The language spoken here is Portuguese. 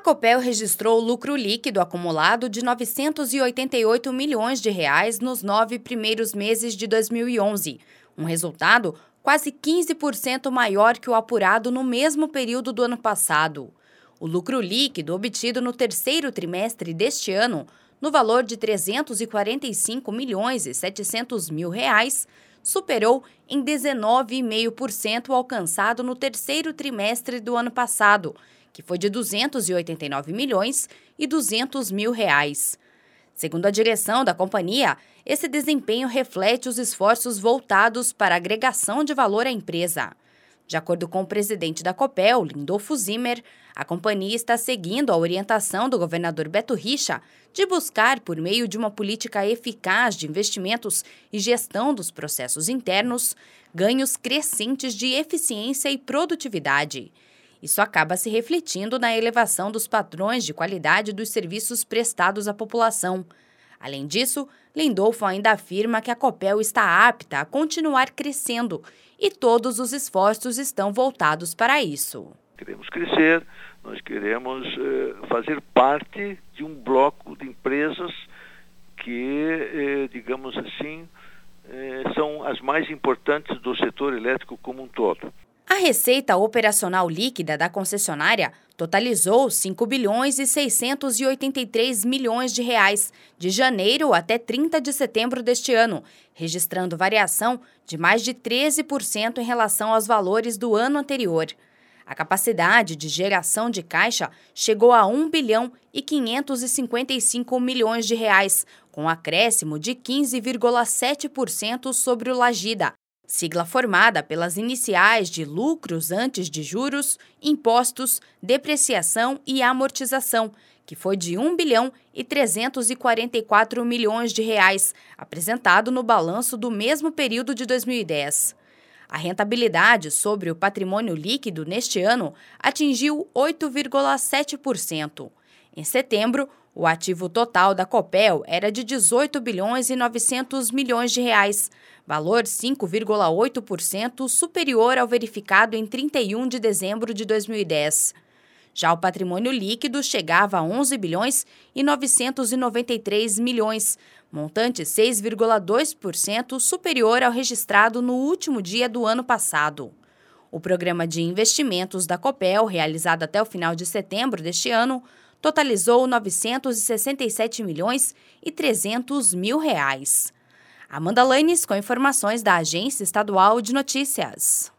Copel registrou lucro líquido acumulado de R$ 988 milhões nos 9 primeiros meses de 2011, um resultado quase 15% maior que o apurado no mesmo período do ano passado. O lucro líquido obtido no terceiro trimestre deste ano, no valor de R$ 345 milhões e 700 mil reais, superou em 19,5% o alcançado no terceiro trimestre do ano passado, que foi de R$ 289 milhões e 200 mil reais. Segundo a direção da companhia, esse desempenho reflete os esforços voltados para a agregação de valor à empresa. De acordo com o presidente da Copel, Lindolfo Zimmer, a companhia está seguindo a orientação do governador Beto Richa de buscar, por meio de uma política eficaz de investimentos e gestão dos processos internos, ganhos crescentes de eficiência e produtividade. Isso acaba se refletindo na elevação dos padrões de qualidade dos serviços prestados à população. Além disso, Lindolfo ainda afirma que a Copel está apta a continuar crescendo e todos os esforços estão voltados para isso. Queremos crescer, nós queremos fazer parte de um bloco de empresas que, digamos assim, são as mais importantes do setor elétrico como um todo. A receita operacional líquida da concessionária totalizou 5 bilhões e 683 milhões de reais de janeiro até 30 de setembro deste ano, registrando variação de mais de 13% em relação aos valores do ano anterior. A capacidade de geração de caixa chegou a 1 bilhão e 555 milhões de reais, com acréscimo de 15,7% sobre o Lagida, sigla formada pelas iniciais de lucros antes de juros, impostos, depreciação e amortização, que foi de 1 bilhão e 344 milhões de reais, apresentado no balanço do mesmo período de 2010. A rentabilidade sobre o patrimônio líquido neste ano atingiu 8,7%. Em setembro, o ativo total da Copel era de 18 bilhões e 900 milhões de reais, valor 5,8% superior ao verificado em 31 de dezembro de 2010. Já o patrimônio líquido chegava a 11 bilhões e 993 milhões, montante 6,2% superior ao registrado no último dia do ano passado. O programa de investimentos da Copel, realizado até o final de setembro deste ano, totalizou 967 milhões e 300 mil reais. Amanda Lanes com informações da Agência Estadual de Notícias.